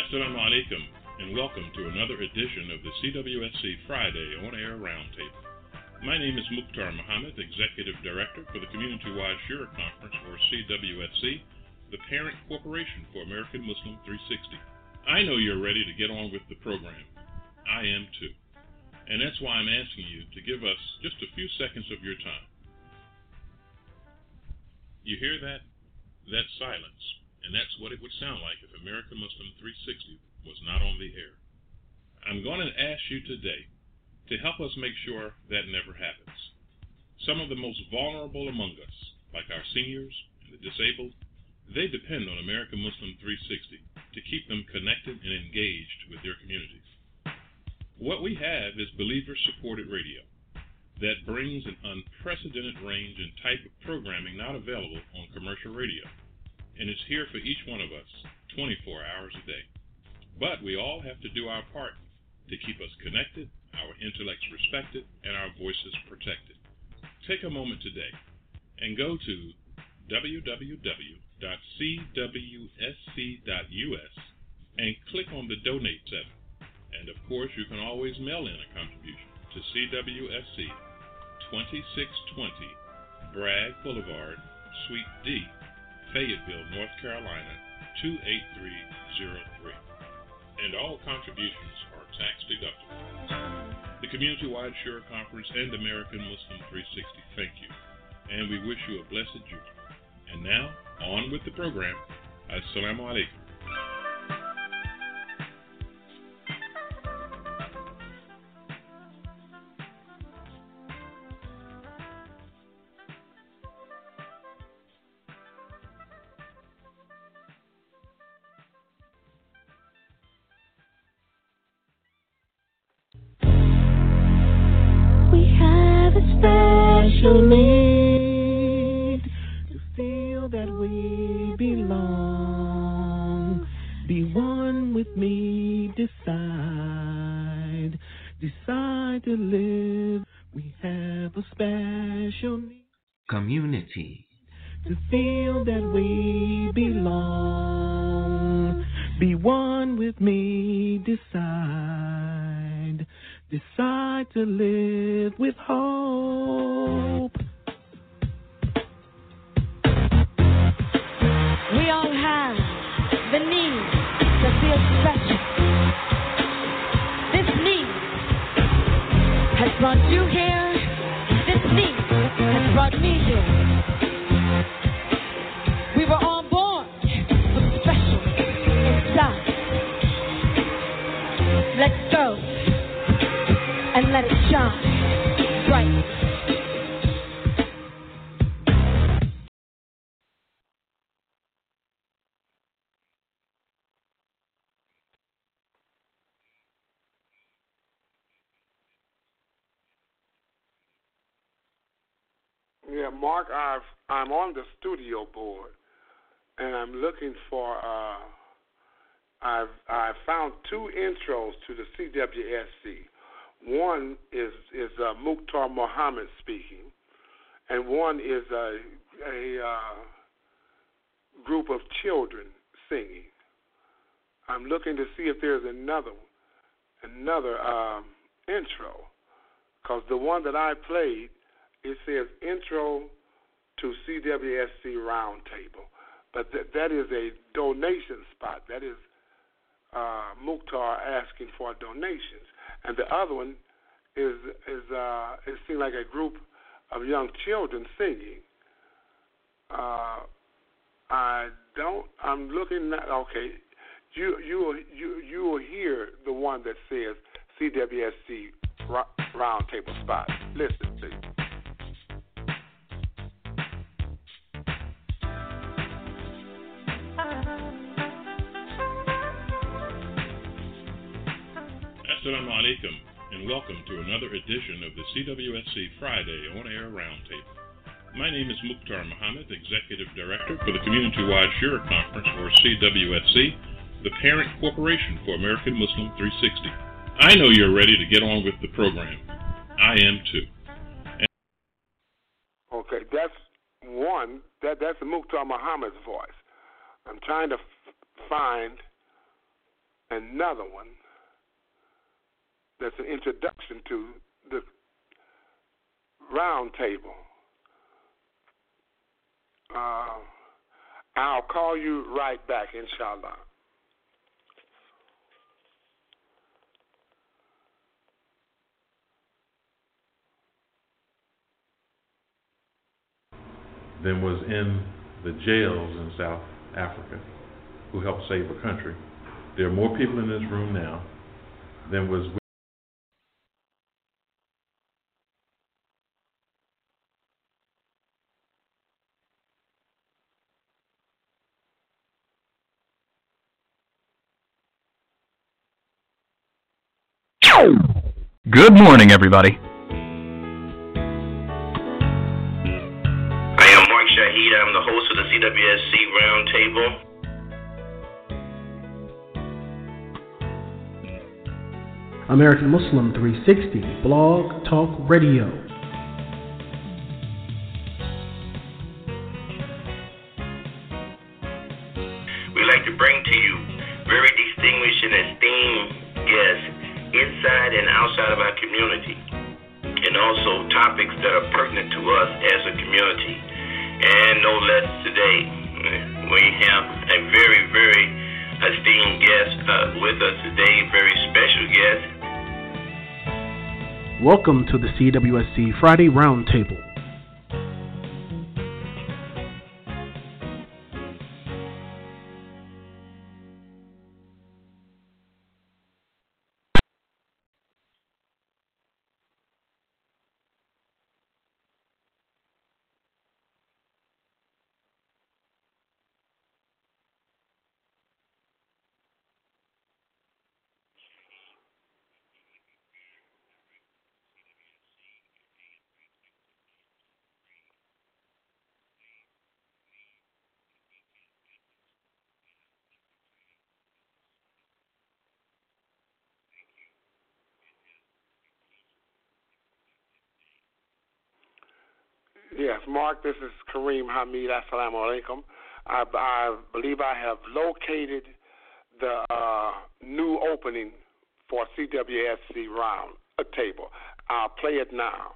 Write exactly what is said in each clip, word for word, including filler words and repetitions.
Assalamu alaikum, and welcome to another edition of the C W S C Friday On-Air Roundtable. My name is Mukhtar Muhammad, Executive Director for the Community-Wide Shura Conference, or C W S C, the parent corporation for American Muslim three sixty. I know you're ready to get on with the program. I am too. And that's why I'm asking you to give us just a few seconds of your time. You hear that? That's silence. And that's what it would sound like if American Muslim three sixty was not on the air. I'm going to ask you today to help us make sure that never happens. Some of the most vulnerable among us, like our seniors and the disabled, they depend on American Muslim three sixty to keep them connected and engaged with their communities. What we have is believer-supported radio that brings an unprecedented range and type of programming not available on commercial radio. And it's here for each one of us, twenty-four hours a day. But we all have to do our part to keep us connected, our intellects respected, and our voices protected. Take a moment today and go to w w w dot c w s c dot u s and click on the Donate tab. And of course, you can always mail in a contribution to C W S C, twenty-six twenty Bragg Boulevard, Suite D, Fayetteville, North Carolina, two eight three zero three. And all contributions are tax deductible. The Community-Wide Shura Conference and American Muslim three sixty thank you, and we wish you a blessed Jummah. And now, on with the program. Assalamu alaikum. Special need to feel that we belong. Be one with me, decide, decide to live. We have a special need. Community. To feel that we belong. Be one with me, decide. Decide to live with hope. We all have the need to feel special. This need has brought you here. This need has brought me here. We were all born with special inside. Let's go. And let it shine bright. Yeah, Mark, I've, I'm on the studio board, and I'm looking for. Uh, I've I found two intros to the C W S C. One is is uh, Mukhtar Muhammad speaking, and one is a, a uh, group of children singing. I'm looking to see if there's another another um, intro, because the one that I played, it says intro to C W S C Roundtable, but th- that is a donation spot. That is uh, Mukhtar asking for donations. And the other one is is uh, it seems like a group of young children singing. Uh, I don't. I'm looking at. Okay, you you will you you will hear the one that says C W S C Roundtable spot. Listen, please. Assalamu alaikum, and welcome to another edition of the C W S C Friday On-Air Roundtable. My name is Mukhtar Muhammad, Executive Director for the Community-Wide Shura Conference, or C W S C, the parent corporation for American Muslim three sixty. I know you're ready to get on with the program. I am too. And okay, that's one. That that's Mukhtar Muhammad's voice. I'm trying to f- find another one that's an introduction to the round table. Uh, I'll call you right back, inshallah. Than was in the jails in South Africa who helped save a country. There are more people in this room now than was. Good morning, everybody. I am Mark Shahid. I'm the host of the C W S C Roundtable. American Muslim three sixty, Blog Talk Radio. We'd like to bring to you very distinguished and esteemed guests inside and outside of our community, and also topics that are pertinent to us as a community. And no less today, we have a very, very esteemed guest uh, with us today, very special guest. Welcome to the C W S C Friday Roundtable. Yes, Mark, this is Kareem Hamid. Assalamu alaikum. I, I believe I have located the uh, new opening for C W S C Round a table. I'll play it now.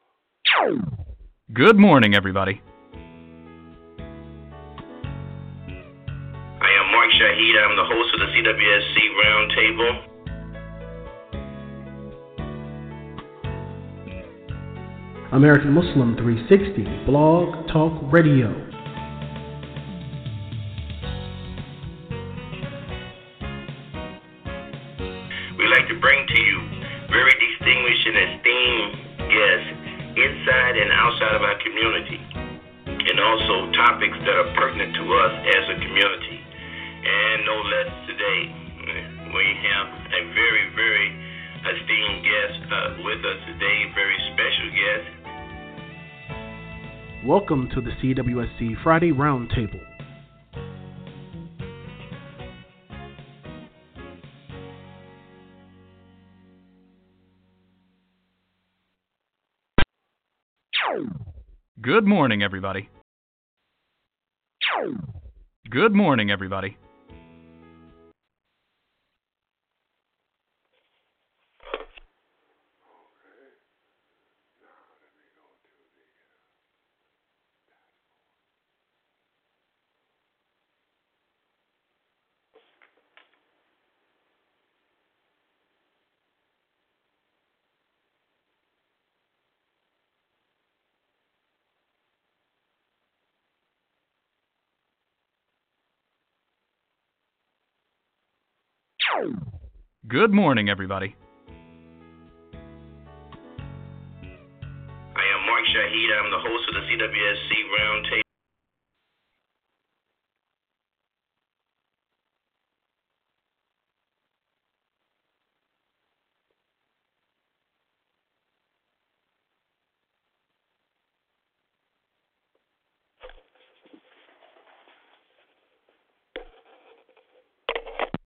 Good morning, everybody. I am Mark Shahid. I'm the host of the C W S C Roundtable. American Muslim three sixty, Blog Talk Radio. We'd like to bring to you very distinguished and esteemed guests inside and outside of our community, and also topics that are pertinent to us as a community. And no less today, we have a very, very esteemed guest uh, with us today, very special guest. Welcome to the C W S C Friday Roundtable. Good morning, everybody. Good morning, everybody. Good morning, everybody. I am Mark Shahid. I'm the host of the C W S C Roundtable.